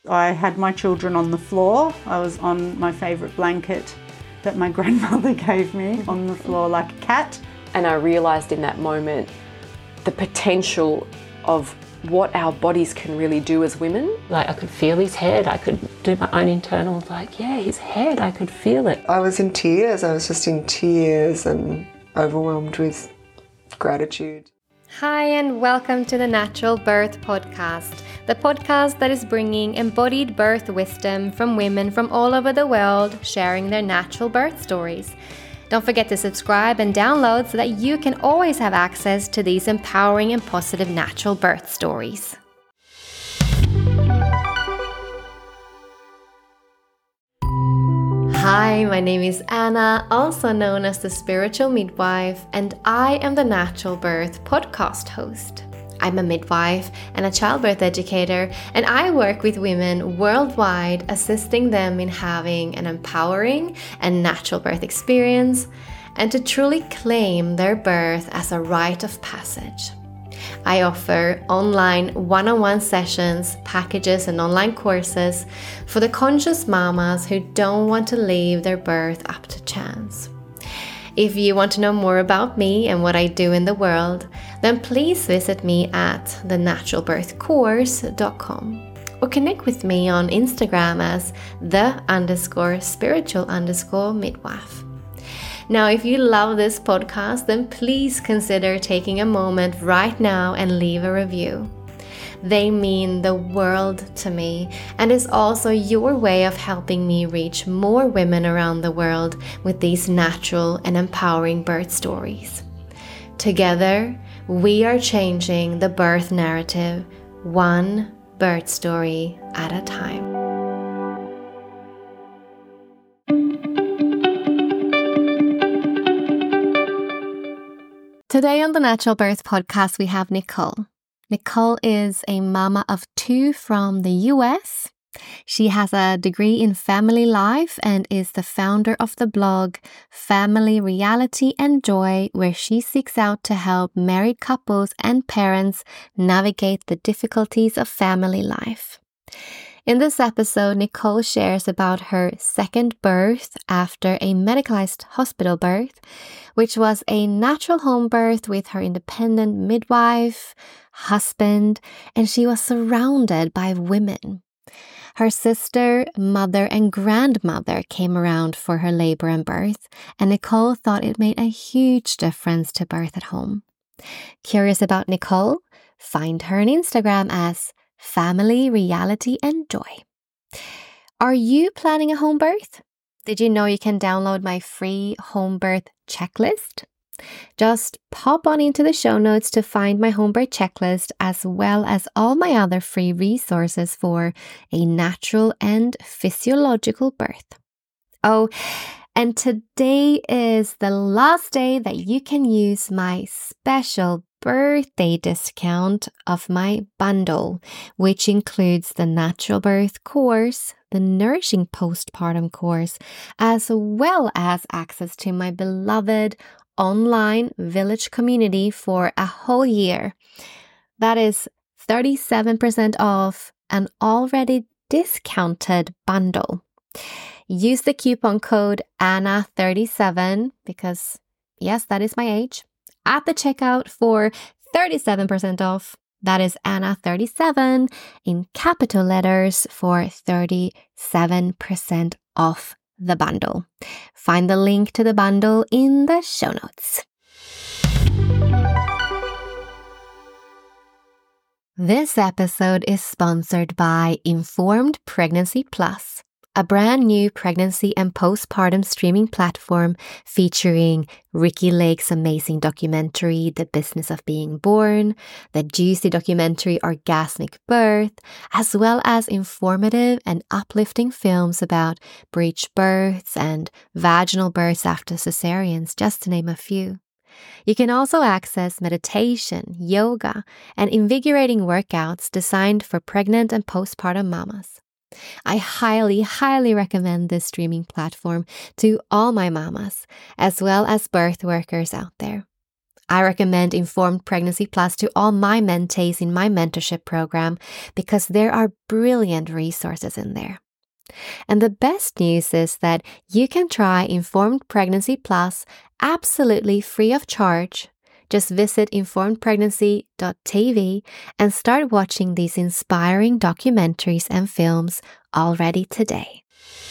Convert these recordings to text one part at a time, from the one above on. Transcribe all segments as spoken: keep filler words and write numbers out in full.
I had my children on the floor. I was on my favourite blanket that my grandmother gave me on the floor like a cat. And I realised in that moment the potential of what our bodies can really do as women. Like I could feel his head, I could do my own internal, like, yeah, his head, I could feel it. I was in tears, I was just in tears and overwhelmed with gratitude. Hi and welcome to the Natural Birth Podcast, the podcast that is bringing embodied birth wisdom from women from all over the world sharing their natural birth stories. Don't forget to subscribe and download so that you can always have access to these empowering and positive natural birth stories. Hi, my name is Anna, also known as the Spiritual Midwife, and I am the Natural Birth Podcast host. I'm a midwife and a childbirth educator, and I work with women worldwide, assisting them in having an empowering and natural birth experience and to truly claim their birth as a rite of passage. I offer online one-on-one sessions, packages, and online courses for the conscious mamas who don't want to leave their birth up to chance. If you want to know more about me and what I do in the world, then please visit me at the natural birth course dot com or connect with me on Instagram as the underscore spiritual underscore midwife. Now, if you love this podcast, then please consider taking a moment right now and leave a review. They mean the world to me and is also your way of helping me reach more women around the world with these natural and empowering birth stories. Together, we are changing the birth narrative, one birth story at a time. Today on the Natural Birth Podcast, we have Nicole. Nicole is a mama of two from the U S. She has a degree in family life and is the founder of the blog Family Reality and Joy, where she seeks out to help married couples and parents navigate the difficulties of family life. In this episode, Nicole shares about her second birth after a medicalized hospital birth, which was a natural home birth with her independent midwife, husband, and she was surrounded by women. Her sister, mother, and grandmother came around for her labor and birth, and Nicole thought it made a huge difference to birth at home. Curious about Nicole? Find her on Instagram as Family, Reality, and Joy. Are you planning a home birth? Did you know you can download my free home birth checklist? Just pop on into the show notes to find my home birth checklist, as well as all my other free resources for a natural and physiological birth. Oh, and today is the last day that you can use my special birthday discount of my bundle, which includes the Natural Birth course, the Nourishing Postpartum course, as well as access to my beloved online village community for a whole year. That is thirty-seven percent off an already discounted bundle. Use the coupon code A N N A thirty-seven because, yes, that is my age, at the checkout for thirty-seven percent off. That is A N N A thirty-seven in capital letters for thirty-seven percent off the bundle. Find the link to the bundle in the show notes. This episode is sponsored by Informed Pregnancy Plus, a brand new pregnancy and postpartum streaming platform featuring Ricki Lake's amazing documentary, The Business of Being Born, the juicy documentary Orgasmic Birth, as well as informative and uplifting films about breech births and vaginal births after cesareans, just to name a few. You can also access meditation, yoga, and invigorating workouts designed for pregnant and postpartum mamas. I highly, highly recommend this streaming platform to all my mamas, as well as birth workers out there. I recommend Informed Pregnancy Plus to all my mentees in my mentorship program because there are brilliant resources in there. And the best news is that you can try Informed Pregnancy Plus absolutely free of charge. Just visit informed pregnancy dot t v and start watching these inspiring documentaries and films already today.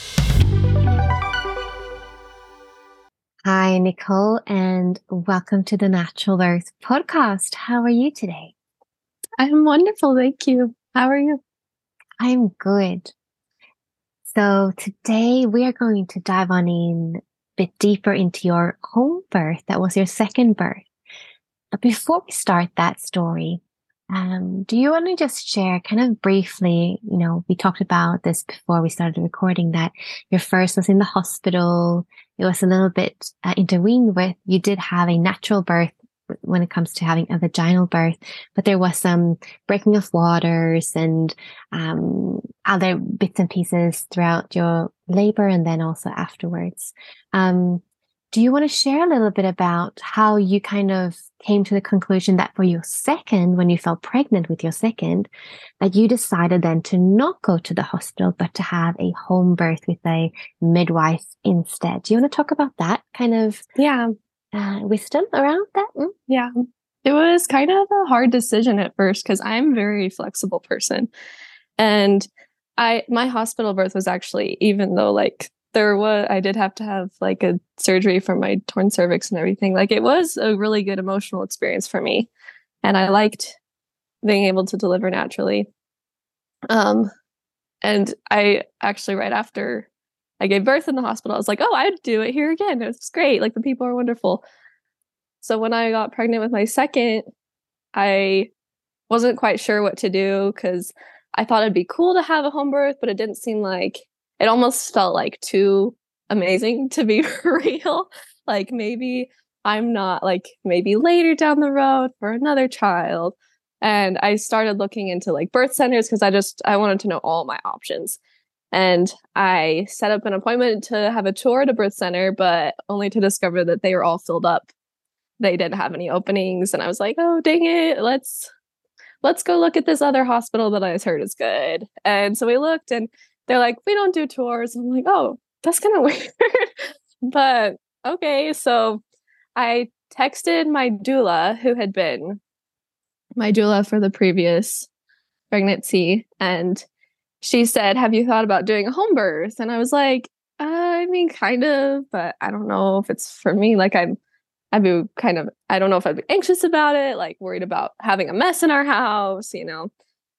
Hi, Nicole, and welcome to the Natural Birth Podcast. How are you today? I'm wonderful, thank you. How are you? I'm good. So today we are going to dive on in a bit deeper into your home birth. That was your second birth. But before we start that story, um, do you want to just share kind of briefly, you know, we talked about this before we started recording, that your first was in the hospital. It was a little bit uh, intervened with. You did have a natural birth when it comes to having a vaginal birth, but there was some breaking of waters and um, other bits and pieces throughout your labor and then also afterwards. Um, do you want to share a little bit about how you kind of came to the conclusion that for your second, when you fell pregnant with your second, that you decided then to not go to the hospital, but to have a home birth with a midwife instead? Do you want to talk about that kind of Yeah. uh, wisdom around that? Mm? Yeah. It was kind of a hard decision at first because I'm a very flexible person. And I my hospital birth was actually, even though like there was, I did have to have like a surgery for my torn cervix and everything. Like it was a really good emotional experience for me. And I liked being able to deliver naturally. Um, and I actually, right after I gave birth in the hospital, I was like, oh, I'd do it here again. It's great. Like the people are wonderful. So when I got pregnant with my second, I wasn't quite sure what to do because I thought it'd be cool to have a home birth, but it didn't seem like, it almost felt like too amazing to be real. Like maybe I'm not, like maybe later down the road for another child. And I started looking into like birth centers because I just, I wanted to know all my options. And I set up an appointment to have a tour at a birth center, but only to discover that they were all filled up. They didn't have any openings. And I was like, oh, dang it. Let's, let's go look at this other hospital that I heard is good. And so we looked and they're like, we don't do tours. I'm like, oh, that's kind of weird. But okay. So I texted my doula, who had been my doula for the previous pregnancy. And she said, have you thought about doing a home birth? And I was like, uh, I mean, kind of, but I don't know if it's for me. Like I'm, I'd be kind of, I don't know if I'd be anxious about it, like worried about having a mess in our house, you know?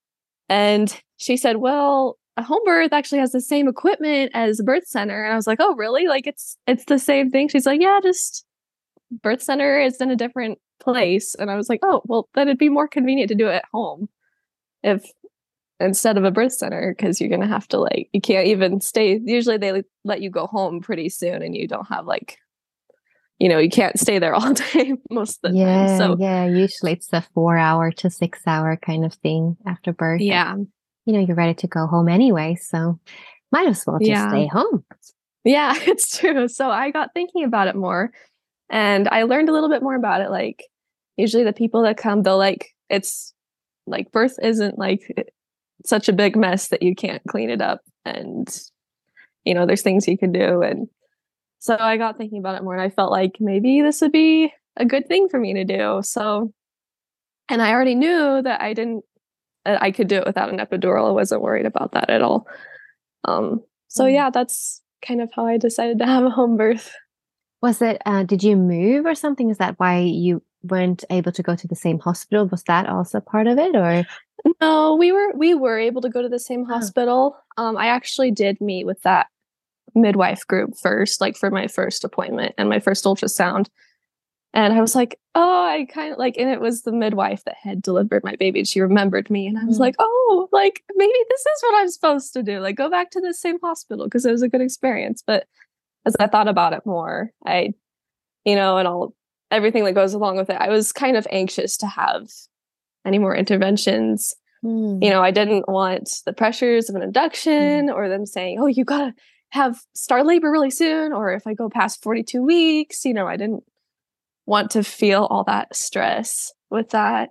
And she said, well, a home birth actually has the same equipment as a birth center. And I was like, oh, really? Like it's, it's the same thing. She's like, yeah, just birth center is in a different place. And I was like, oh, well, then it'd be more convenient to do it at home if instead of a birth center, because you're going to have to like, you can't even stay. Usually they let you go home pretty soon and you don't have like, you know, you can't stay there all day most of the yeah, time. So yeah, usually it's a four hour to six hour kind of thing after birth. yeah. And, you know, you're ready to go home anyway. So might as well just Yeah. stay home. Yeah, it's true. So I got thinking about it more and I learned a little bit more about it. Like usually the people that come, they'll like, it's like birth isn't like such a big mess that you can't clean it up. And, you know, there's things you can do. And so I got thinking about it more and I felt like maybe this would be a good thing for me to do. So, and I already knew that I didn't, that I could do it without an epidural. I wasn't worried about that at all. Um, so Mm. yeah, that's kind of how I decided to have a home birth. Was it, uh, did you move or something? Is that why you weren't able to go to the same hospital? Was that also part of it or? No, we were, we were able to go to the same Oh. hospital. Um, I actually did meet with that midwife group first, like for my first appointment and my first ultrasound. And I was like, oh, I kind of like, and it was the midwife that had delivered my baby. And she remembered me. And I was Mm. like, oh, like maybe this is what I'm supposed to do. Like go back to the same hospital because it was a good experience. But as I thought about it more, I, you know, and all everything that goes along with it, I was kind of anxious to have any more interventions. Mm. You know, I didn't want the pressures of an induction or them saying, oh, you gotta have start labor really soon. Or if I go past forty-two weeks, you know, I didn't want to feel all that stress with that.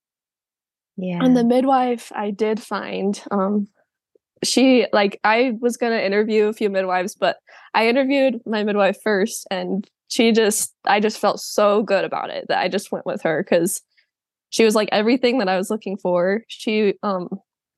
Yeah. And the midwife I did find, um, she, like, I was going to interview a few midwives, but I interviewed my midwife first, and she just, I just felt so good about it that I just went with her, because she was like everything that I was looking for. She, um,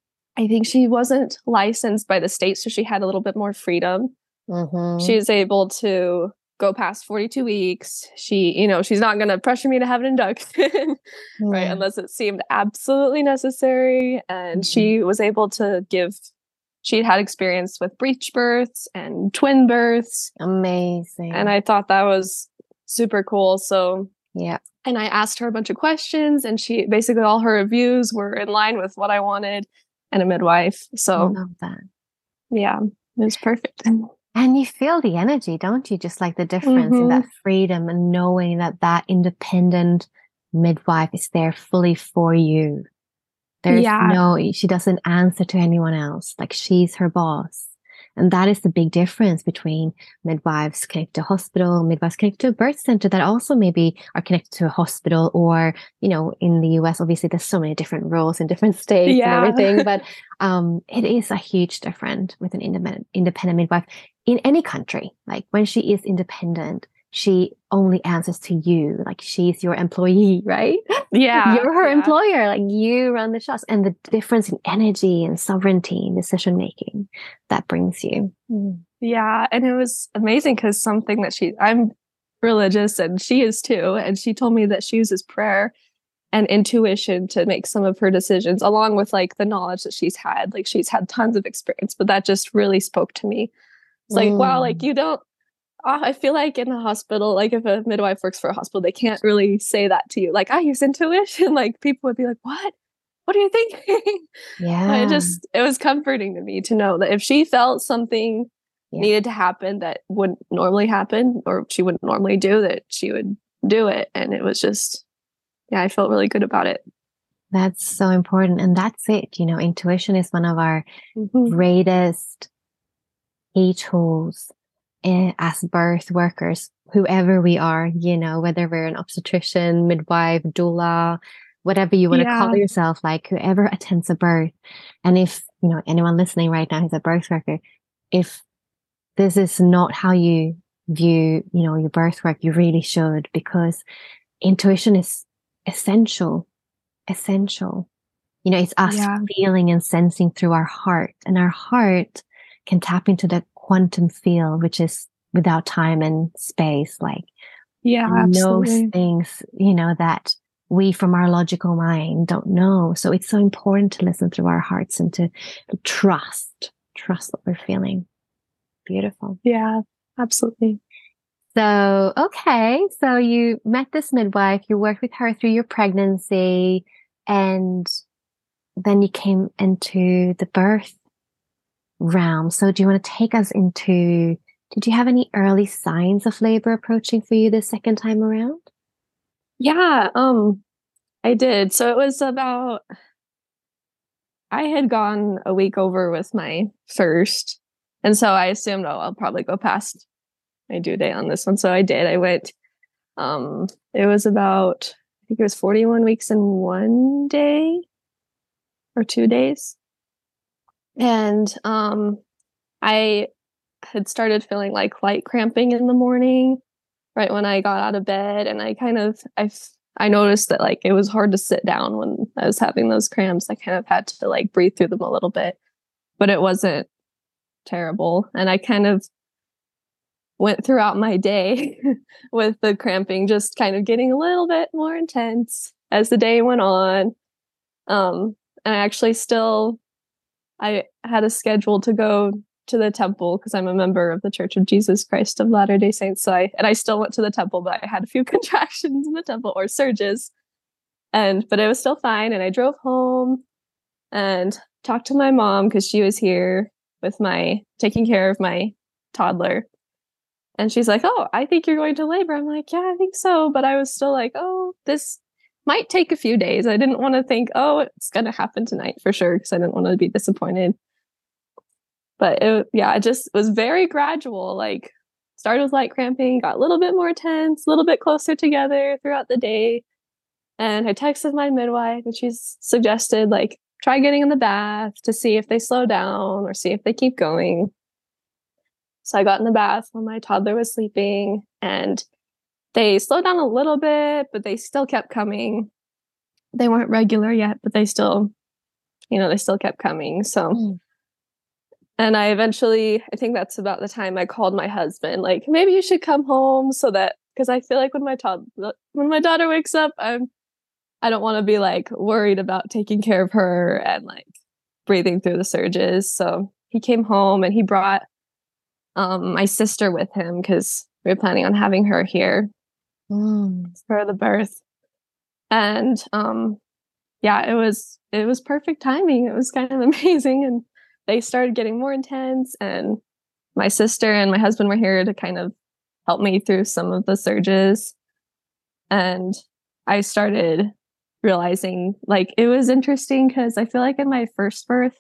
I think she wasn't licensed by the state, so she had a little bit more freedom. Mm-hmm. She was able to go past forty-two weeks. She, you know, she's not going to pressure me to have an induction, right? Yeah. Unless it seemed absolutely necessary. And Mhm. she was able to give, she'd had experience with breech births and twin births. Amazing. And I thought that was super cool. So, yeah. and I asked her a bunch of questions, and she basically, all her reviews were in line with what I wanted and a midwife. I So, love that. yeah, it was perfect. And you feel the energy, don't you? Just like the difference in Mhm. that freedom and knowing that that independent midwife is there fully for you. There's Yeah. no, she doesn't answer to anyone else. Like, she's her boss. And that is the big difference between midwives connected to a hospital, midwives connected to a birth center that also maybe are connected to a hospital, or, you know, in the U S, obviously there's so many different roles in different states Yeah. and everything. But um, it is a huge difference with an independent, independent midwife in any country. Like, when she is independent, she only answers to you. Like, she's your employee, right? Yeah. You're her yeah. employer. Like, you run the shows, and the difference in energy and sovereignty and decision making that brings you. Mm. Yeah. And it was amazing, because something that she, I'm religious and she is too. And she told me that she uses prayer and intuition to make some of her decisions, along with like the knowledge that she's had. Like, she's had tons of experience, but that just really spoke to me. It's like, Mm. wow, like, you don't, uh, I feel like in a hospital, like if a midwife works for a hospital, they can't really say that to you. Like, I use intuition. Like, people would be like, what? What are you thinking? Yeah. But it just, it was comforting to me to know that if she felt something Yeah. needed to happen that wouldn't normally happen, or she wouldn't normally do, that she would do it. And it was just, yeah, I felt really good about it. That's so important. And that's it. You know, intuition is one of our Mhm. greatest key tools eh, as birth workers, whoever we are, you know, whether we're an obstetrician, midwife, doula, whatever you want to Yeah. call yourself, like whoever attends a birth. And if, you know, anyone listening right now who's a birth worker, if this is not how you view, you know, your birth work, you really should, because intuition is essential, essential. You know, it's us Yeah. feeling and sensing through our heart, and our heart can tap into the quantum field, which is without time and space, like Yeah, knows absolutely. things, you know, that we from our logical mind don't know. So it's so important to listen through our hearts and to trust, trust what we're feeling. Beautiful. Yeah, absolutely. So, okay. So you met this midwife, you worked with her through your pregnancy, and then you came into the birth realm. So do you want to take us into, did you have any early signs of labor approaching for you the second time around? Yeah, um, I did. So it was about, I had gone a week over with my first. And so I assumed, oh, I'll probably go past my due date on this one. So I did. I went, um, it was about, I think it was forty-one weeks in one day or two days. And um, I had started feeling like light cramping in the morning, right when I got out of bed. And I kind of, I, I noticed that like it was hard to sit down when I was having those cramps. I kind of had to like breathe through them a little bit, but it wasn't terrible. And I kind of went throughout my day with the cramping just kind of getting a little bit more intense as the day went on. Um, and I actually still, I had a schedule to go to the temple because I'm a member of the Church of Jesus Christ of Latter-day Saints. So I, and I still went to the temple, but I had a few contractions in the temple, or surges. And, but it was still fine. And I drove home and talked to my mom because she was here with my, taking care of my toddler. And she's like, oh, I think you're going to labor. I'm like, yeah, I think so. But I was still like, oh, this might take a few days. I didn't want to think, oh, it's going to happen tonight for sure, because I didn't want to be disappointed. But it, yeah, it just was very gradual. Like started with light cramping, got a little bit more tense, a little bit closer together throughout the day. And I texted my midwife and she's suggested like try getting in the bath to see if they slow down or see if they keep going. So I got in the bath when my toddler was sleeping and they slowed down a little bit, but they still kept coming. They weren't regular yet, but they still, you know, they still kept coming. So, mm. and I eventually, I think that's about the time I called my husband, like, maybe you should come home so that, because I feel like when my toddler, when my daughter wakes up, I'm, I don't want to be like worried about taking care of her and like breathing through the surges. So he came home and he brought um, my sister with him because we were planning on having her here mm. for the birth. And um, yeah, it was it was perfect timing. It was kind of amazing, and they started getting more intense. And my sister and my husband were here to kind of help me through some of the surges. And I started realizing, like, it was interesting because I feel like in my first birth,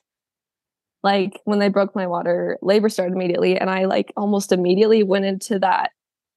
like when they broke my water, labor started immediately, and I like almost immediately went into that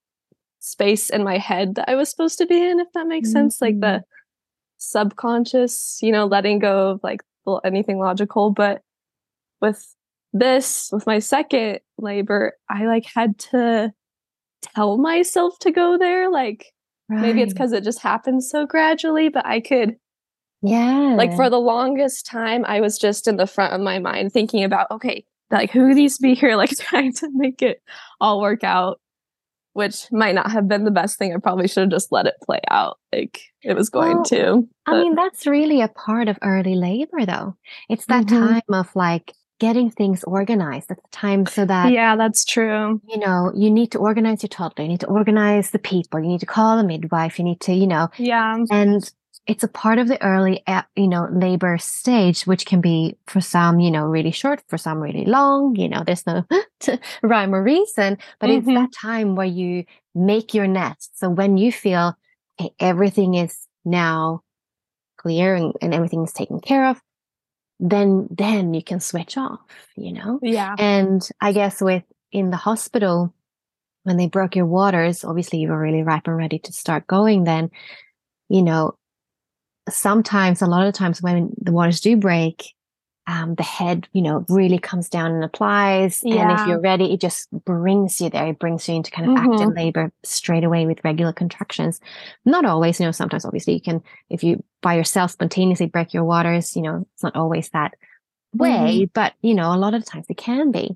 space in my head that I was supposed to be in, if that makes mm-hmm. sense, like the subconscious, you know, letting go of like anything logical. But with this, with my second labor, I like had to tell myself to go there. Like right. maybe it's because it just happened so gradually, but I could, yeah, like for the longest time, I was just in the front of my mind thinking about, okay, like who needs to be here, like trying to make it all work out, which might not have been the best thing. I probably should have just let it play out like it was going well, to. But. I mean, that's really a part of early labor, though. It's that mm-hmm. time of like getting things organized at the time so that... Yeah, that's true. You know, you need to organize your toddler. You need to organize the people. You need to call a midwife. You need to, you know... Yeah. And it's a part of the early, you know, labor stage, which can be for some, you know, really short, for some really long. You know, there's no rhyme or reason, but mm-hmm. it's that time where you make your nest. So when you feel okay, everything is now clear and, and everything is taken care of, then then you can switch off, you know? Yeah. And I guess with in the hospital, when they broke your waters, obviously you were really ripe and ready to start going then, you know, sometimes, a lot of times when the waters do break, um, the head, you know, really comes down and applies. Yeah. And if you're ready, it just brings you there. It brings you into kind of mm-hmm. active labor straight away with regular contractions. Not always, you know, sometimes obviously you can, if you by yourself spontaneously break your waters, you know, it's not always that way, mm-hmm. but, you know, a lot of times it can be.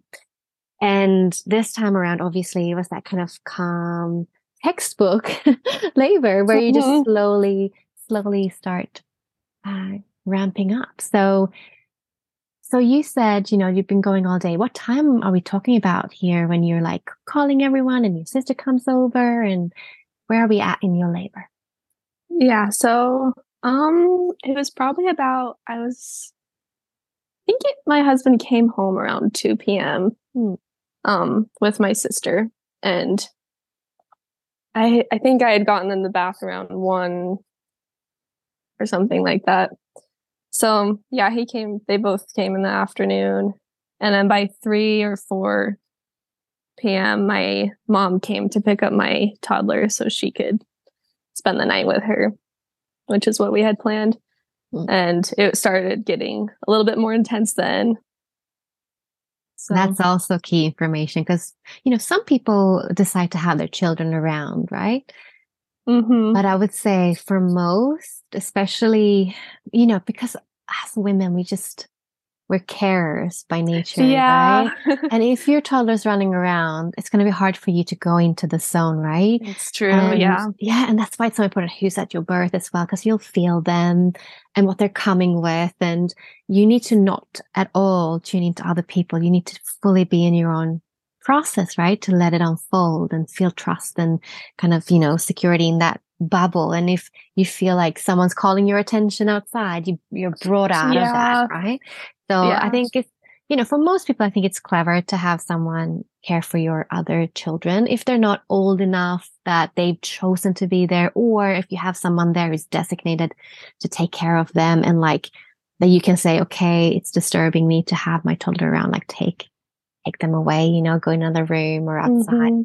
And this time around, obviously, it was that kind of calm textbook labor where you just mm-hmm. slowly slowly start uh, ramping up. So, so you said, you know, you've been going all day. What time are we talking about here when you're like calling everyone and your sister comes over, and where are we at in your labor? Yeah. So, um, it was probably about, I was, I think it, my husband came home around two p.m. um, with my sister, and I, I think I had gotten in the bath around one or something like that. So yeah, he came, they both came in the afternoon. And then by three or four p.m., my mom came to pick up my toddler so she could spend the night with her, which is what we had planned. Mm. And it started getting a little bit more intense then. So that's also key information because, you know, some people decide to have their children around, right? Mm-hmm. But I would say for most, especially, you know, because as women, we just, we're carers by nature, yeah. right? And if your toddler's running around, it's going to be hard for you to go into the zone, right? It's true, and, yeah. Yeah, and that's why it's so important who's at your birth as well, because you'll feel them and what they're coming with. And you need to not at all tune into other people. You need to fully be in your own process, right? To let it unfold and feel trust and kind of, you know, security in that bubble. And if you feel like someone's calling your attention outside, you, you're brought out yeah. of that, right? So yeah. I think it's, you know, for most people, I think it's clever to have someone care for your other children if they're not old enough that they've chosen to be there, or if you have someone there who's designated to take care of them and like that you can say, okay, it's disturbing me to have my toddler around, like take take them away, you know, go in another room or outside. Mm-hmm.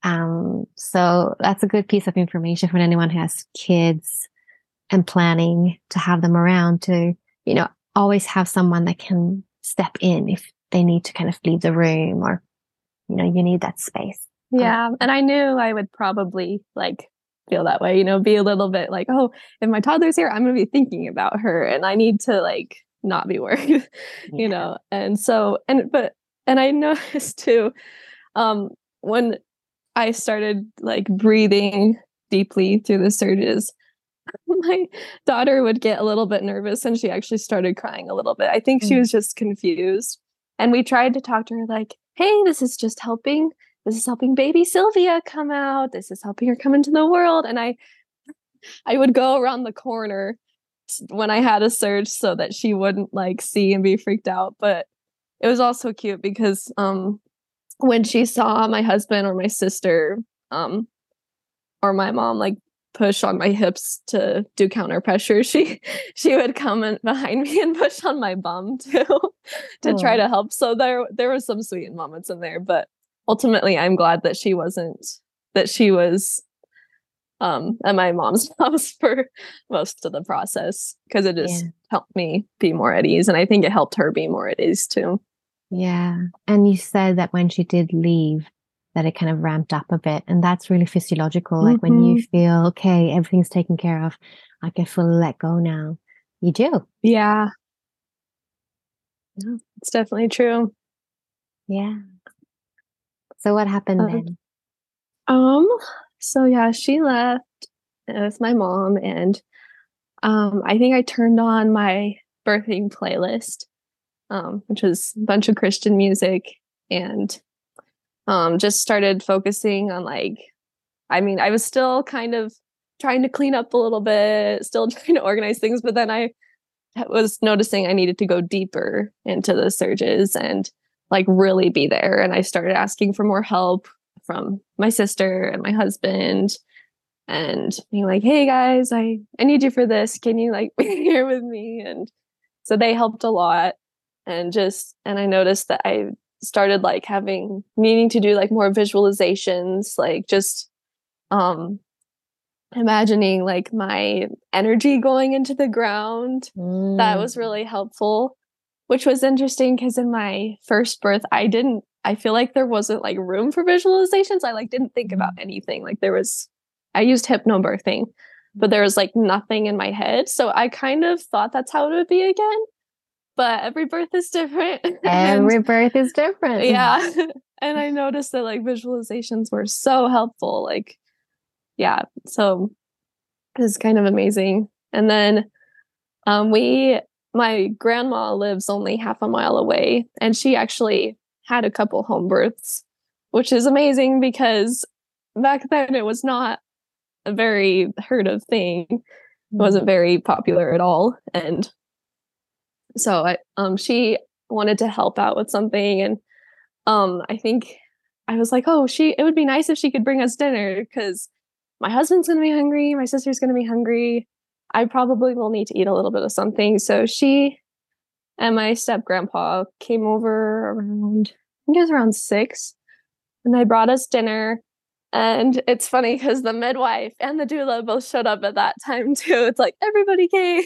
Um, so that's a good piece of information for anyone who has kids and planning to have them around to, you know, always have someone that can step in if they need to kind of leave the room or, you know, you need that space. Yeah. And I knew I would probably like feel that way, you know, be a little bit like, oh, if my toddler's here, I'm going to be thinking about her and I need to like not be worried, you Yeah. know? And so, and, but, and I noticed too, um, when I started like breathing deeply through the surges, my daughter would get a little bit nervous and she actually started crying a little bit. I think she Mm. was just confused. And we tried to talk to her like, hey, this is just helping. This is helping baby Sylvia come out. This is helping her come into the world. And I I would go around the corner when I had a surge so that she wouldn't like see and be freaked out. But it was also cute because um when she saw my husband or my sister um or my mom like push on my hips to do counter pressure, she she would come in behind me and push on my bum too to try to help. So there there were some sweet moments in there, but ultimately I'm glad that she wasn't that she was um at my mom's house for most of the process because it just Yeah. helped me be more at ease, and I think it helped her be more at ease too. Yeah. And you said that when she did leave, that it kind of ramped up a bit. And that's really physiological. Like when you feel, okay, everything's taken care of, I can fully let go now. You do. Yeah. Yeah, it's definitely true. Yeah. So what happened Uh, then? Um, so yeah, she left with my mom, and um, I think I turned on my birthing playlist, um, which was a bunch of Christian music, and um, just started focusing on like, I mean, I was still kind of trying to clean up a little bit, still trying to organize things, but then I was noticing I needed to go deeper into the surges and like really be there. And I started asking for more help from my sister and my husband and being like, hey guys, I, I need you for this. Can you like be here with me? And so they helped a lot. And just, and I noticed that I started like having, needing to do like more visualizations, like just um imagining like my energy going into the ground. That was really helpful, which was interesting because in my first birth, I didn't, I feel like there wasn't like room for visualizations. I like didn't think about anything. Like there was, I used hypnobirthing, but there was like nothing in my head. So I kind of thought that's how it would be again. But every birth is different. Every And, birth is different. yeah. And I noticed that like visualizations were so helpful. Like, yeah. So it was kind of amazing. And then um, we, my grandma lives only half a mile away, and she actually had a couple home births, which is amazing because back then it was not a very heard of thing. It wasn't very popular at all. And so I, um, she wanted to help out with something. And um, I think I was like, oh, she, it would be nice if she could bring us dinner because my husband's going to be hungry. My sister's going to be hungry. I probably will need to eat a little bit of something. So she and my step grandpa came over around, I think it was around six, and they brought us dinner. And it's funny because the midwife and the doula both showed up at that time too. It's like everybody came.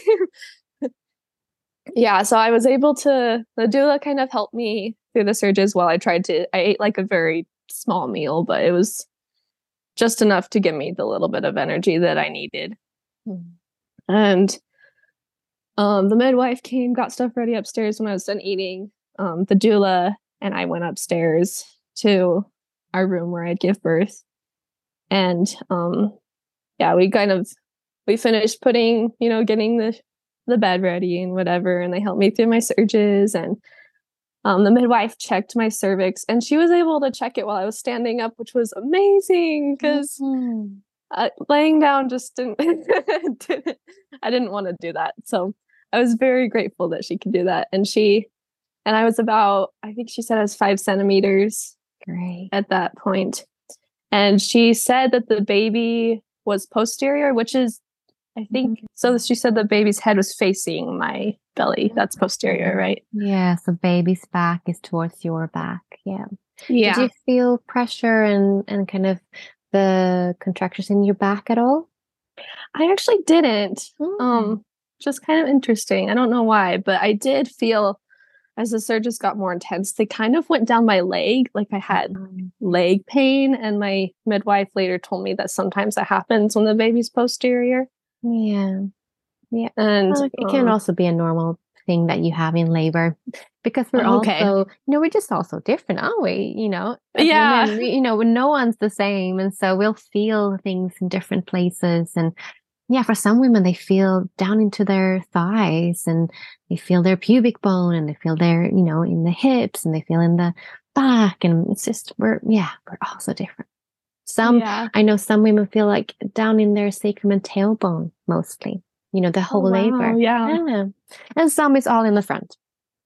Yeah, so I was able to, the doula kind of helped me through the surges while I tried to, I ate like a very small meal, but it was just enough to give me the little bit of energy that I needed. Mm. And um, the midwife came, got stuff ready upstairs when I was done eating. Um, the doula and I went upstairs to our room where I'd give birth. And um, yeah, we kind of, we finished putting, you know, getting the the bed ready and whatever, and they helped me through my surges. And um, the midwife checked my cervix, and she was able to check it while I was standing up, which was amazing because mm-hmm. uh, laying down just didn't, didn't I didn't want to do that. So I was very grateful that she could do that. And she, and I was about, I think she said I was five centimeters Great. At that point. And she said that the baby was posterior, which is I think. So she said the baby's head was facing my belly. That's posterior, right? Yeah, so baby's back is towards your back. Yeah. Yeah. Did you feel pressure and, and kind of the contractions in your back at all? I actually didn't. Mm. Um, just kind of interesting. I don't know why, but I did feel as the surges got more intense, they kind of went down my leg. Like I had Mm. leg pain, and my midwife later told me that sometimes that happens when the baby's posterior. Yeah. Yeah. And Well, it can um, also be a normal thing that you have in labor because we're Oh, okay. also, you know, we're just also different, aren't we? You know, as Yeah. women, we, you know, no one's the same. And so we'll feel things in different places. And yeah, for some women, they feel down into their thighs and they feel their pubic bone and they feel their, you know, in the hips and they feel in the back. And it's just, we're, yeah, we're also different. Some, yeah. I know some women feel like down in their sacrum and tailbone mostly, you know, the whole Oh, wow, labor. yeah. Yeah. And some is all in the front.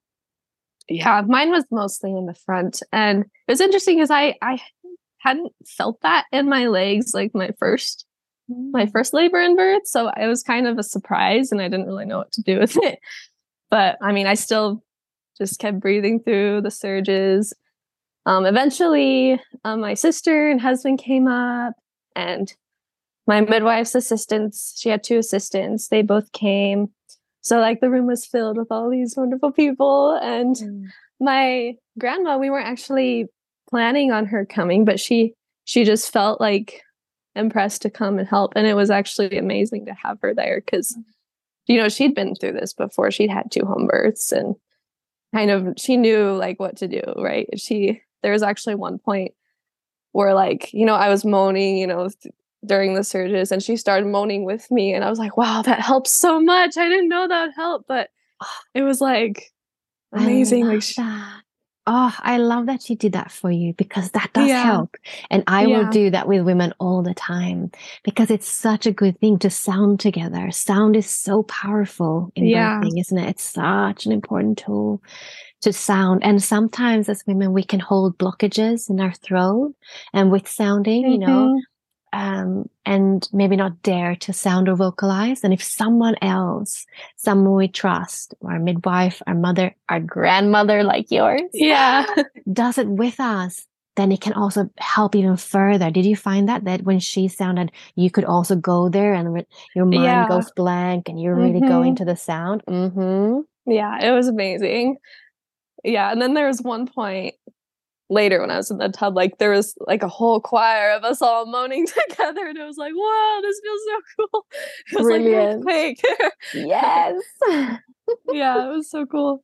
Yeah, mine was mostly in the front. And it was interesting because I, I hadn't felt that in my legs like my first my first labor and birth. So it was kind of a surprise and I didn't really know what to do with it. But I mean, I still just kept breathing through the surges. Um, eventually, um, my sister and husband came up and my midwife's assistants, she had two assistants, they both came. So like the room was filled with all these wonderful people. And Mm. my grandma, we weren't actually planning on her coming, but she she just felt like impressed to come and help. And it was actually amazing to have her there because, you know, she'd been through this before. She'd had two home births and kind of she knew like what to do, right? She there was actually one point where like, you know, I was moaning, you know, th- during the surges and she started moaning with me and I was like, wow, that helps so much. I didn't know that would help, but it was like amazing. I love Like she, that. Oh, I love that she did that for you because that does Yeah. help. And I will Yeah. do that with women all the time because it's such a good thing to sound together. Sound is so powerful in Yeah. birthing, isn't it? It's such an important tool to sound. And sometimes as women, we can hold blockages in our throat and with sounding, you know, Mhm. um, and maybe not dare to sound or vocalize. And if someone else, someone we trust, our midwife, our mother, our grandmother like yours, Yeah. does it with us, then it can also help even further. Did you find that, that when she sounded, you could also go there and re- your mind Yeah. goes blank and you really go Mhm. into the sound? Mm-hmm. Yeah, it was amazing. Yeah, and then there was one point later when I was in the tub, like there was like a whole choir of us all moaning together, and it was like, "Wow, this feels so cool!" It was Brilliant. like an earthquake. Yes. Yeah, it was so cool.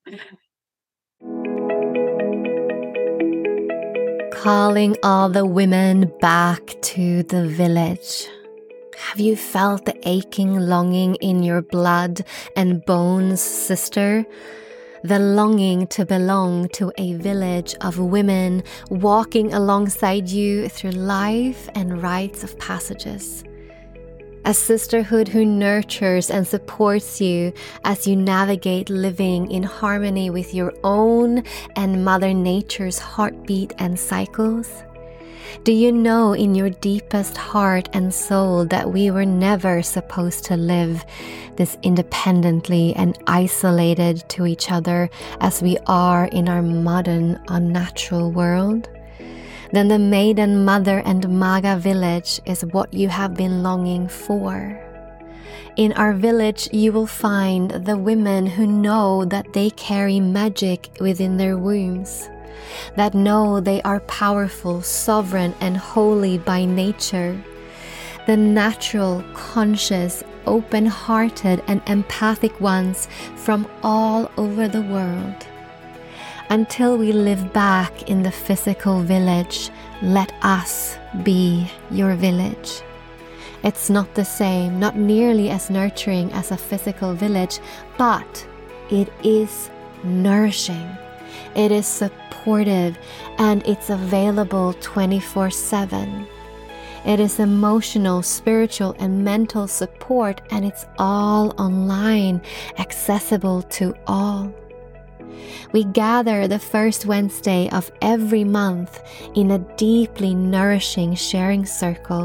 Calling all the women back to the village. Have you felt the aching longing in your blood and bones, sister? The longing to belong to a village of women walking alongside you through life and rites of passages. A sisterhood who nurtures and supports you as you navigate living in harmony with your own and Mother Nature's heartbeat and cycles. Do you know in your deepest heart and soul that we were never supposed to live this independently and isolated to each other as we are in our modern, unnatural world? Then the Maiden Mother and Maga village is what you have been longing for. In our village, you will find the women who know that they carry magic within their wombs, that know they are powerful, sovereign, and holy by nature. The natural, conscious, open-hearted, and empathic ones from all over the world. Until we live back in the physical village, let us be your village. It's not the same, not nearly as nurturing as a physical village, but it is nourishing. It is supportive and it's available twenty-four seven. It is emotional, spiritual, and mental support, and it's all online, accessible to all. We gather the first Wednesday of every month in a deeply nourishing sharing circle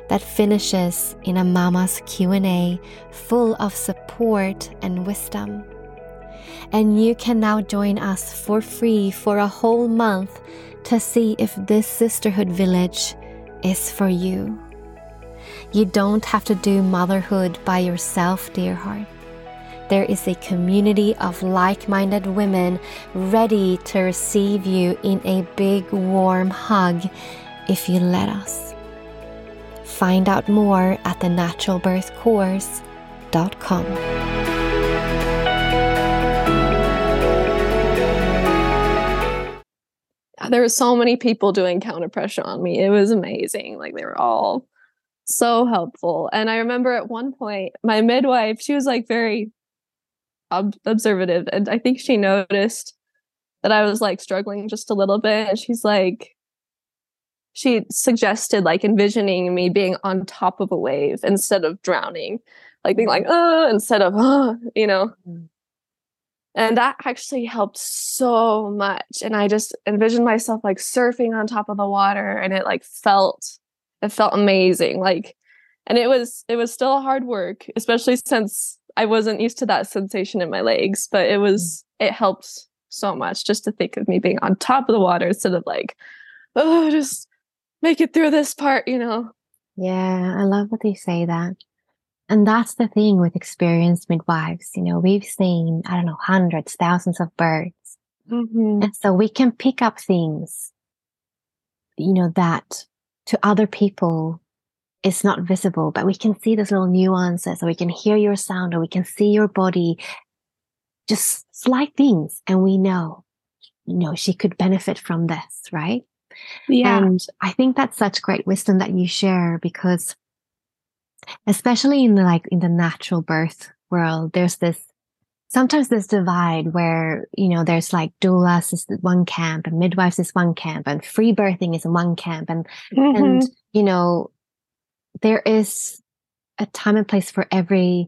that finishes in a mama's Q and A full of support and wisdom. And you can now join us for free for a whole month to see if this sisterhood village is for you. You don't have to do motherhood by yourself, dear heart. There is a community of like-minded women ready to receive you in a big warm hug if you let us. Find out more at the natural birth course dot com. There were so many people doing counter pressure on me. It was amazing. Like, they were all so helpful. And I remember at one point, my midwife, she was like very ob- observative. And I think she noticed that I was like struggling just a little bit. And she's like, she suggested like envisioning me being on top of a wave instead of drowning, like being like, oh, instead of, oh, you know. And that actually helped so much. And I just envisioned myself like surfing on top of the water, and it like felt, it felt amazing. Like, and it was, it was still hard work, especially since I wasn't used to that sensation in my legs, but it was, it helped so much just to think of me being on top of the water instead of like, oh, just make it through this part, you know? Yeah, I love that you say that. And that's the thing with experienced midwives. You know, we've seen, I don't know, hundreds, thousands of births. Mm-hmm. And so we can pick up things, you know, that to other people is not visible, but we can see those little nuances, or we can hear your sound, or we can see your body, just slight things. And we know, you know, she could benefit from this, right? Yeah. And I think that's such great wisdom that you share, because especially in the like in the natural birth world, there's this sometimes this divide where, you know, there's like doulas is one camp and midwives is one camp and free birthing is one camp, and Mm-hmm. and you know, there is a time and place for every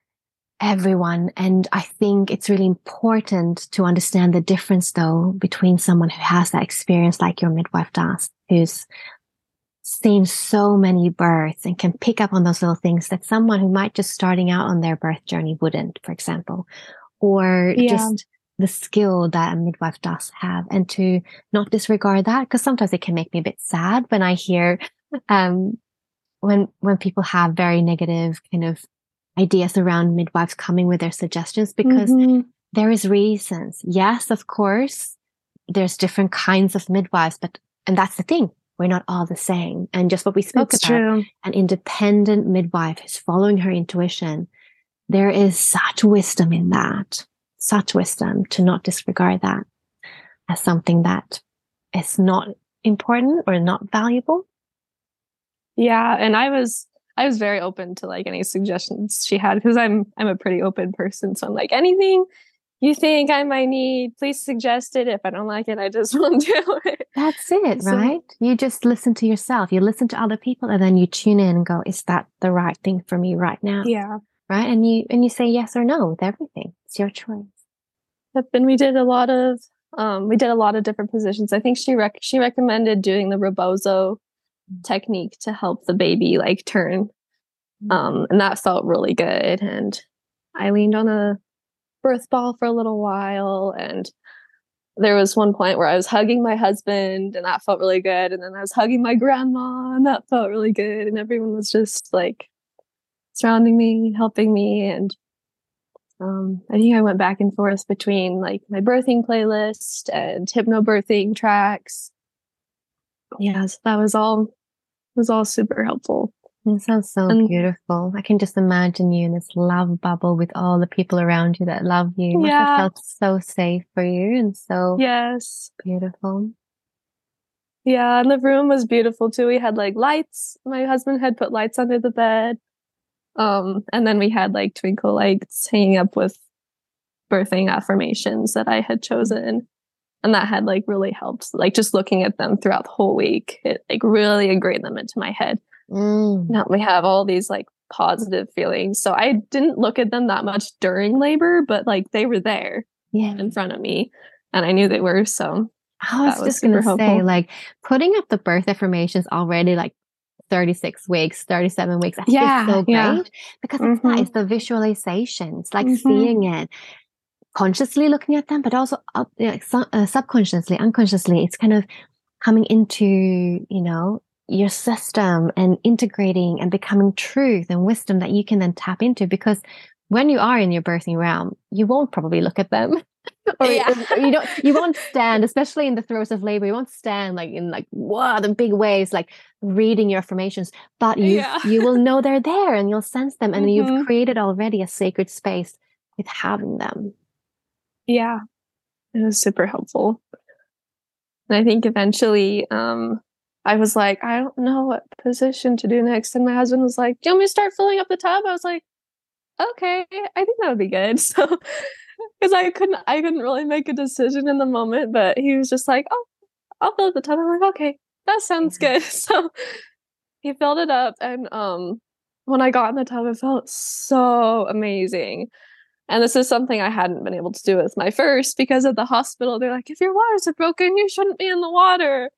everyone. And I think it's really important to understand the difference though between someone who has that experience like your midwife does, who's seen so many births and can pick up on those little things that someone who might just starting out on their birth journey wouldn't, for example, or Yeah. just the skill that a midwife does have, and to not disregard that, because sometimes it can make me a bit sad when I hear um when when people have very negative kind of ideas around midwives coming with their suggestions, because Mm-hmm. there is reasons. Yes, of course, there's different kinds of midwives, but and that's the thing. We're not all the same. And just what we spoke That's about, true. an independent midwife who's following her intuition, there is such wisdom in that, such wisdom to not disregard that as something that is not important or not valuable. Yeah. And I was, I was very open to like any suggestions she had, because I'm, I'm a pretty open person. So I'm like, anything you think I might need, please suggest it. If I don't like it, I just won't do it. That's it, So- right? You just listen to yourself. You listen to other people, and then you tune in and go, is that the right thing for me right now? Yeah. Right? And you and you say yes or no with everything. It's your choice. But then we did a lot of, um, we did a lot of different positions. I think she rec- she recommended doing the rebozo technique to help the baby like turn. Um, and that felt really good. And I leaned on a birth ball for a little while, and there was one point where I was hugging my husband, and that felt really good. And then I was hugging my grandma, and that felt really good. And everyone was just like surrounding me, helping me. And um, I think I went back and forth between like my birthing playlist and hypnobirthing tracks. Yeah, so that was all was all super helpful. It sounds so And- beautiful. I can just imagine you in this love bubble with all the people around you that love you. It must have Yeah. felt so safe for you and so Yes. beautiful. Yeah, and the room was beautiful too. We had like lights. My husband had put lights under the bed. Um, and then we had like twinkle lights hanging up with birthing affirmations that I had chosen. And that had like really helped. Like just looking at them throughout the whole week, it like really ingrained them into my head. Mm. Now we have all these like positive feelings. So I didn't look at them that much during labor, but like they were there Yeah. in front of me, and I knew they were. So I was That was just going to super say, helpful. like, putting up the birth affirmations already, like, thirty-six weeks, thirty-seven weeks. That's Yeah, so great yeah. because it's that, Mhm. it's the visualization. It's like Mhm. seeing it, consciously looking at them, but also up, like, su- uh, subconsciously, unconsciously. It's kind of coming into, you know, your system and integrating and becoming truth and wisdom that you can then tap into. Because when you are in your birthing realm, you won't probably look at them. or, Yeah. or you don't you won't stand, especially in the throes of labor, you won't stand like in like wow the big waves, like reading your affirmations, but you Yeah. you will know they're there and you'll sense them, and you've Mhm. created already a sacred space with having them. Yeah, it was super helpful. And I think eventually um, I was like, I don't know what position to do next. And my husband was like, do you want me to start filling up the tub? I was like, okay, I think that would be good. So, because I couldn't, I couldn't really make a decision in the moment, but he was just like, oh, I'll fill up the tub. I'm like, okay, that sounds good. So he filled it up. And um, when I got in the tub, it felt so amazing. And this is something I hadn't been able to do with my first because at the hospital, they're like, if your waters are broken, you shouldn't be in the water,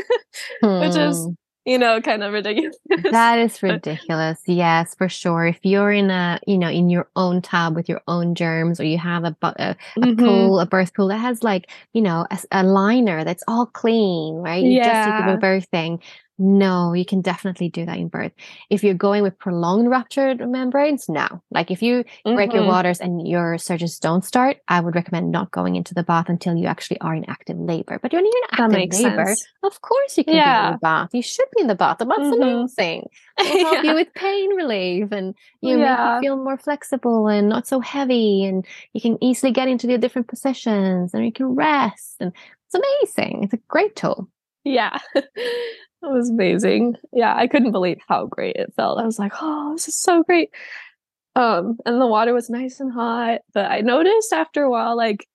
which is, Hmm. you know, kind of ridiculous. That is ridiculous. Yes, for sure. If you're in a, you know, in your own tub with your own germs, or you have a, bu- a, a Mhm. pool, a birth pool that has like, you know, a, s- a liner that's all clean, right? You just use it Yeah. for birthing. No, you can definitely do that in birth. If you're going with prolonged ruptured membranes, no. Like if you break your Mhm. waters and your surges don't start, I would recommend not going into the bath until you actually are in active labor. But when you're in That active makes labor, sense. of course you can be in Yeah. the bath. You should be in the bath. The bath's Mhm. amazing. It'll help you Yeah. with pain relief, and you make you Yeah. feel more flexible and not so heavy, and you can easily get into the different positions and you can rest, and it's amazing. It's a great tool. Yeah. It was amazing. Yeah, I couldn't believe how great it felt. I was like, oh, this is so great. Um, and the water was nice and hot. But I noticed after a while, like,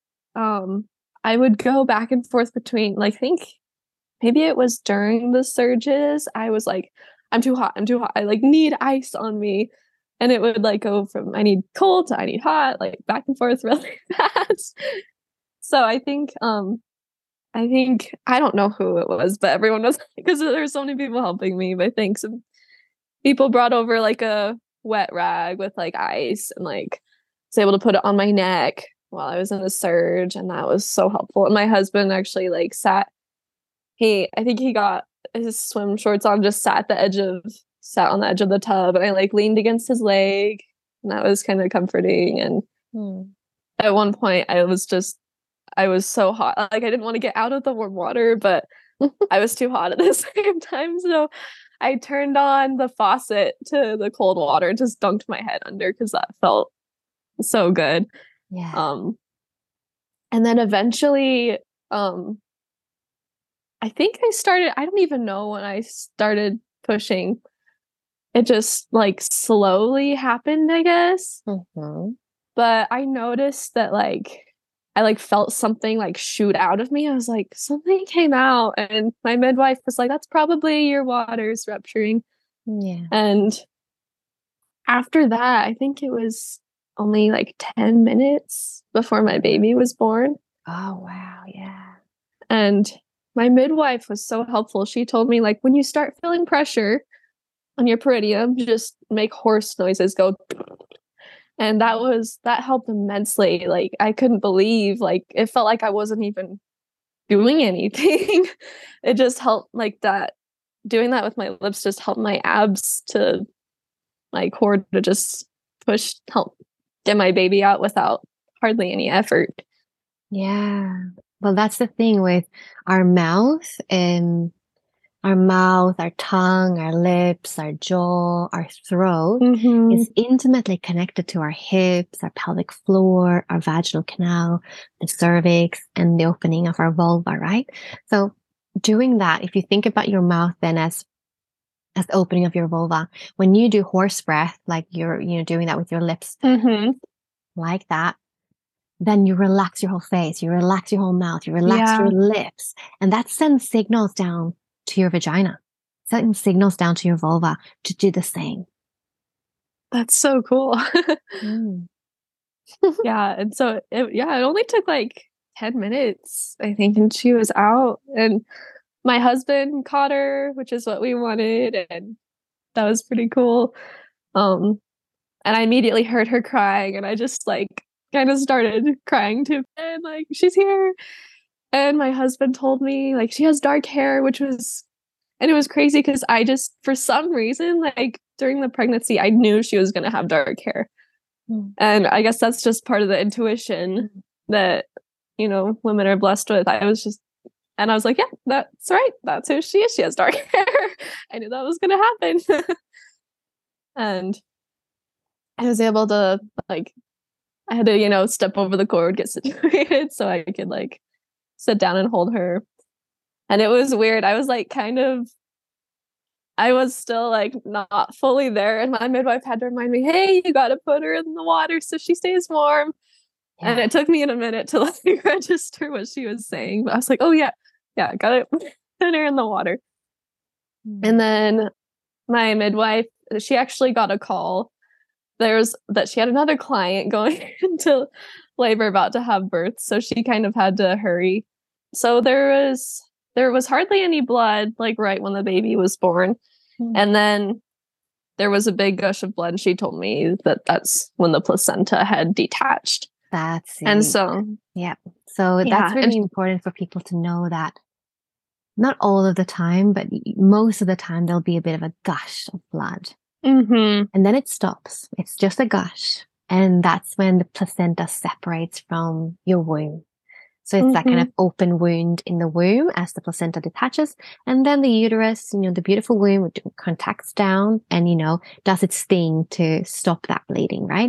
um, I would go back and forth between, like, I think maybe it was during the surges, I was like, I'm too hot, I'm too hot. I like need ice on me. And it would like go from I need cold to I need hot, like back and forth really fast. So I think um I think I don't know who it was, but everyone was because there were so many people helping me. But I think some people brought over like a wet rag with like ice and like was able to put it on my neck while I was in the surge, and that was so helpful. And my husband actually like sat he I think he got his swim shorts on, just sat at the edge of sat on the edge of the tub, and I like leaned against his leg, and that was kind of comforting. And Hmm. at one point I was just I was so hot. Like I didn't want to get out of the warm water, but I was too hot at the same time. So I turned on the faucet to the cold water and just dunked my head under because that felt so good. Yeah. Um and then eventually um I think I started I don't even know when I started pushing. It just like slowly happened, I guess. Mhm. But I noticed that like I like felt something like shoot out of me. I was like, something came out, and my midwife was like, that's probably your waters rupturing. Yeah. And after that, I think it was only like ten minutes before my baby was born. Oh wow. Yeah. And my midwife was so helpful. She told me, like, when you start feeling pressure on your perineum, just make horse noises, go. And that was, that helped immensely. Like, I couldn't believe, like, it felt like I wasn't even doing anything. It just helped, like, that, doing that with my lips just helped my abs to, my core to just push, help get my baby out without hardly any effort. Yeah. Well, that's the thing with our mouth and our mouth, our tongue, our lips, our jaw, our throat Mm-hmm. is intimately connected to our hips, our pelvic floor, our vaginal canal, the cervix, and the opening of our vulva, right? So doing that, if you think about your mouth then as as the opening of your vulva, when you do horse breath, like you're, you know, doing that with your lips, Mm-hmm. like that, then you relax your whole face, you relax your whole mouth, you relax Yeah. your lips, and that sends signals down to your vagina, sends signals down to your vulva to do the same. That's so cool. Mm. Yeah. And so, it, yeah, it only took like ten minutes, I think, and she was out. And my husband caught her, which is what we wanted, and that was pretty cool. Um, and I immediately heard her crying, and I just like kind of started crying too, and like she's here. And my husband told me like she has dark hair, which was, and it was crazy because I just for some reason like during the pregnancy I knew she was gonna have dark hair, mm. and I guess that's just part of the intuition that you know women are blessed with. I was just. And I was like, yeah, that's right. That's who she is. She has dark hair. I knew that was going to happen. And I was able to, like, I had to, you know, step over the cord, get situated so I could, like, sit down and hold her. And it was weird. I was, like, kind of, I was still, like, not fully there. And my midwife had to remind me, hey, you got to put her in the water so she stays warm. Yeah. And it took me in a minute to like register what she was saying. But I was like, oh yeah, yeah, got it. Put her in the water. Mm-hmm. And then my midwife, she actually got a call. There's that she had another client going into labor about to have birth. So she kind of had to hurry. So there was there was hardly any blood like right when the baby was born. Mm-hmm. And then there was a big gush of blood. And she told me that that's when the placenta had detached. That's it. And so, yeah. So yeah, that's really important for people to know that not all of the time, but most of the time, there'll be a bit of a gush of blood. Mm-hmm. And then it stops. It's just a gush. And that's when the placenta separates from your womb. So it's mm-hmm. that kind of open wound in the womb as the placenta detaches. And then the uterus, you know, the beautiful womb contracts down and, you know, does its thing to stop that bleeding, right?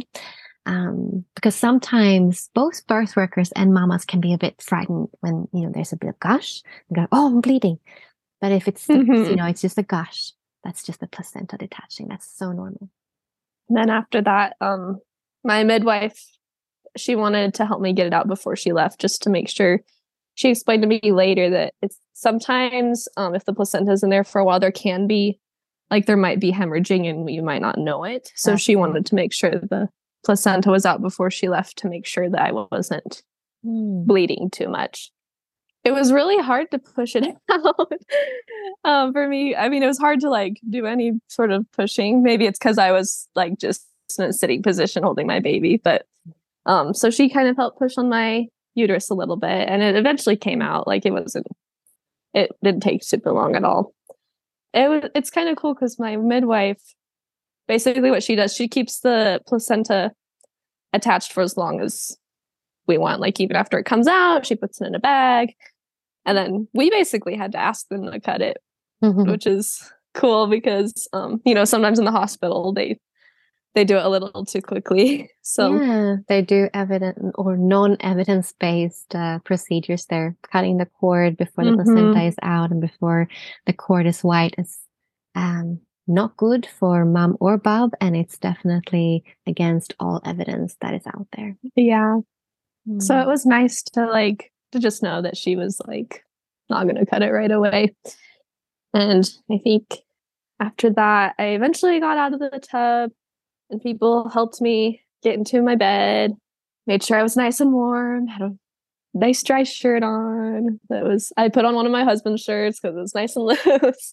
Um, because sometimes both birth workers and mamas can be a bit frightened when, you know, there's a bit of gush. They go, oh, I'm bleeding. But if it's, mm-hmm. you know, it's just a gush, that's just the placenta detaching. That's so normal. And then after that, um, my midwife, she wanted to help me get it out before she left, just to make sure. She explained to me later that it's sometimes, um, if the placenta's in there for a while, there can be, like, there might be hemorrhaging and you might not know it. So that's she wanted to make sure the placenta was out before she left to make sure that I wasn't mm. bleeding too much. It was really hard to push it out um, for me. I mean, it was hard to like do any sort of pushing. Maybe it's because I was like just in a sitting position holding my baby. But um, so she kind of helped push on my uterus a little bit, and it eventually came out. Like it wasn't, it didn't take super long at all. It was. It's kind of cool because my midwife, basically what she does, she keeps the placenta attached for as long as we want. Like even after it comes out, she puts it in a bag. And then we basically had to ask them to cut it, mm-hmm. which is cool because, um, you know, sometimes in the hospital, they they do it a little too quickly. So yeah, they do evident or non-evidence-based uh, procedures there. Cutting the cord before the mm-hmm. placenta is out and before the cord is white is um not good for mom or bub, and it's definitely against all evidence that is out there. Yeah. Mm. So it was nice to like to just know that she was like not going to cut it right away. And I think after that, I eventually got out of the tub and people helped me get into my bed, made sure I was nice and warm, had a nice dry shirt on. That was, I put on one of my husband's shirts because it was nice and loose.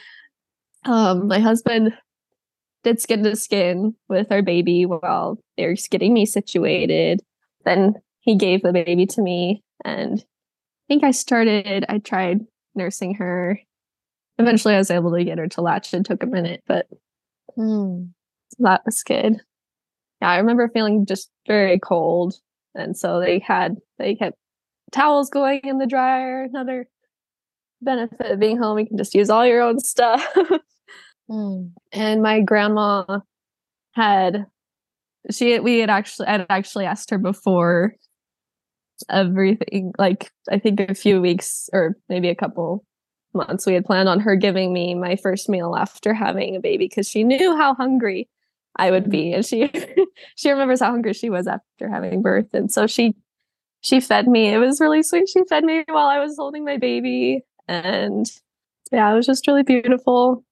Um, my husband did skin to skin with our baby while they were getting me situated. Then he gave the baby to me, and I think I started, I tried nursing her. Eventually I was able to get her to latch. It took a minute, but mm. that was good. Yeah, I remember feeling just very cold. And so they had, they kept towels going in the dryer. Another benefit of being home, you can just use all your own stuff. mm. And my grandma had, she, we had actually, I had actually asked her before everything, like I think a few weeks or maybe a couple months, we had planned on her giving me my first meal after having a baby because she knew how hungry I would be, and she she remembers how hungry she was after having birth, and so she she fed me. It was really sweet. She fed me while I was holding my baby, and yeah, it was just really beautiful.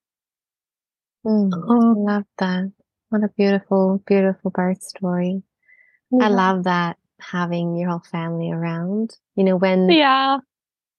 Mm, um, I love that. What a beautiful, beautiful birth story. Yeah. I love that, having your whole family around. You know, when yeah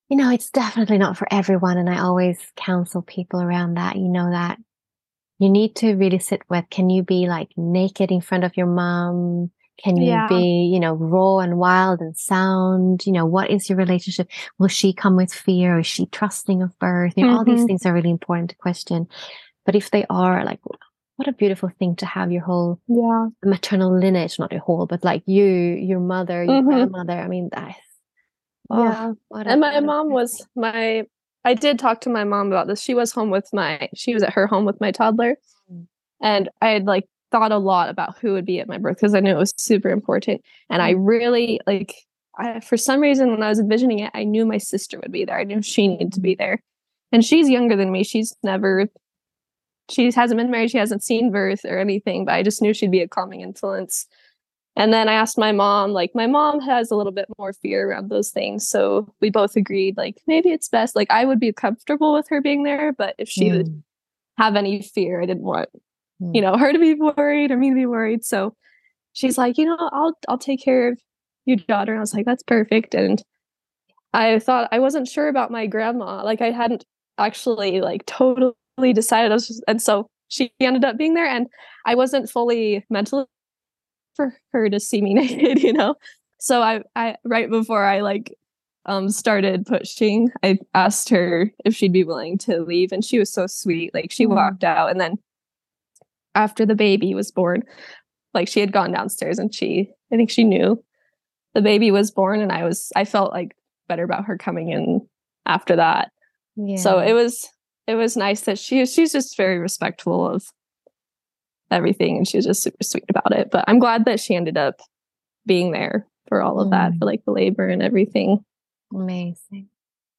you know, it's definitely not for everyone. And I always counsel people around that, you know, that you need to really sit with, can you be like naked in front of your mom? Can you Yeah. be, you know, raw and wild and sound? You know, what is your relationship? Will she come with fear? Is she trusting of birth? You know, all these Mhm. things are really important to question. But if they are, like, what a beautiful thing to have your whole Yeah. maternal lineage, not your whole, but like you, your mother, your Mhm. grandmother. I mean, that is, oh, Yeah. what a, And my what a mom was blessing. my, I did talk to my mom about this. She was home with my, she was at her home with my toddler. Mm. And I had like thought a lot about who would be at my birth because I knew it was super important. And I Mm. really like, I, for some reason, when I was envisioning it, I knew my sister would be there. I knew she needed to be there. And she's younger than me. She's never, she hasn't been married. She hasn't seen birth or anything, but I just knew she'd be a calming influence. And then I asked my mom, like, my mom has a little bit more fear around those things. So we both agreed, like, maybe it's best. Like, I would be comfortable with her being there, but if she would Mm. have any fear, I didn't want, Mm. you know, her to be worried or me to be worried. So she's like, you know, I'll I'll take care of your daughter. And I was like, that's perfect. And I thought I wasn't sure about my grandma. Like I hadn't actually like totally decided. I was just, and so she ended up being there, and I wasn't fully mentally for her to see me naked, you know. So I, I right before I like um started pushing, I asked her if she'd be willing to leave, and she was so sweet. Like she Mm. walked out, and then after the baby was born, like she had gone downstairs and she, I think she knew the baby was born, and I was, I felt like better about her coming in after that. Yeah. So it was, it was nice that she, she's just very respectful of everything, and she was just super sweet about it. But I'm glad that she ended up being there for all of that, Mm. for like the labor and everything. Amazing.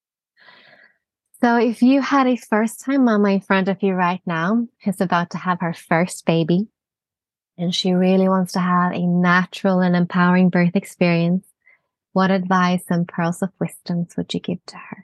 So if you had a first time mama in front of you right now who's about to have her first baby, and she really wants to have a natural and empowering birth experience, what advice and pearls of wisdom would you give to her?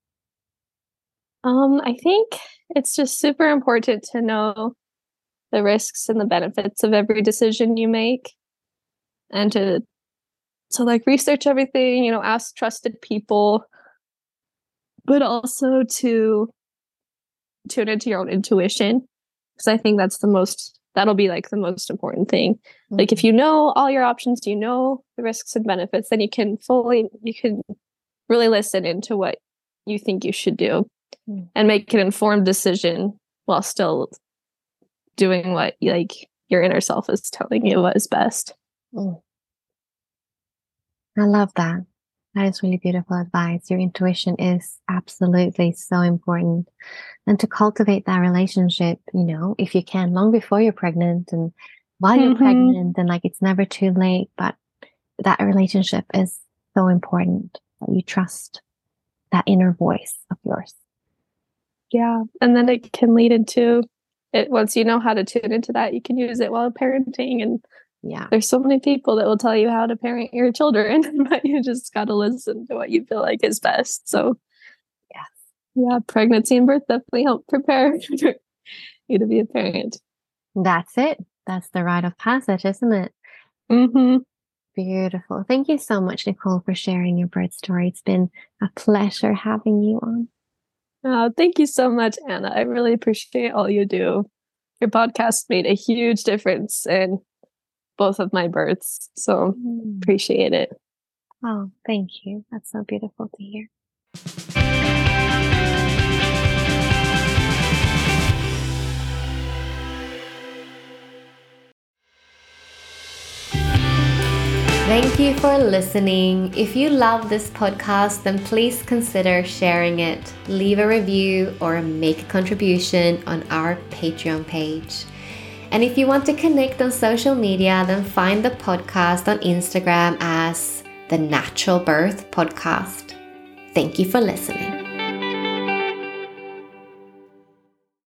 Um, I think it's just super important to know the risks and the benefits of every decision you make, and to to like research everything, you know, ask trusted people, but also to tune into your own intuition, because I think that's the most, that'll be like the most important thing. Mm-hmm. Like if you know all your options, you know the risks and benefits, then you can fully, you can really listen into what you think you should do mm-hmm. and make an informed decision while still doing what like your inner self is telling you what is best. Mm. I love that. That is really beautiful advice. Your intuition is absolutely so important. And to cultivate that relationship, you know, if you can, long before you're pregnant and while you're mm-hmm. pregnant, and like it's never too late, but that relationship is so important that you trust that inner voice of yours. Yeah. And then it can lead into it. Once you know how to tune into that, you can use it while parenting. And yeah, there's so many people that will tell you how to parent your children, but you just got to listen to what you feel like is best. So yes. Yeah, pregnancy and birth definitely help prepare you to be a parent. That's it. That's the rite of passage, isn't it? Mm-hmm. Beautiful. Thank you so much, Nicole, for sharing your birth story. It's been a pleasure having you on. Oh, thank you so much, Anna. I really appreciate all you do. Your podcast made a huge difference in both of my births, so mm. appreciate it. Oh, thank you. That's so beautiful to hear. Thank you for listening. If you love this podcast, then please consider sharing it, leave a review, or make a contribution on our Patreon page. And if you want to connect on social media, then find the podcast on Instagram as The Natural Birth Podcast. Thank you for listening.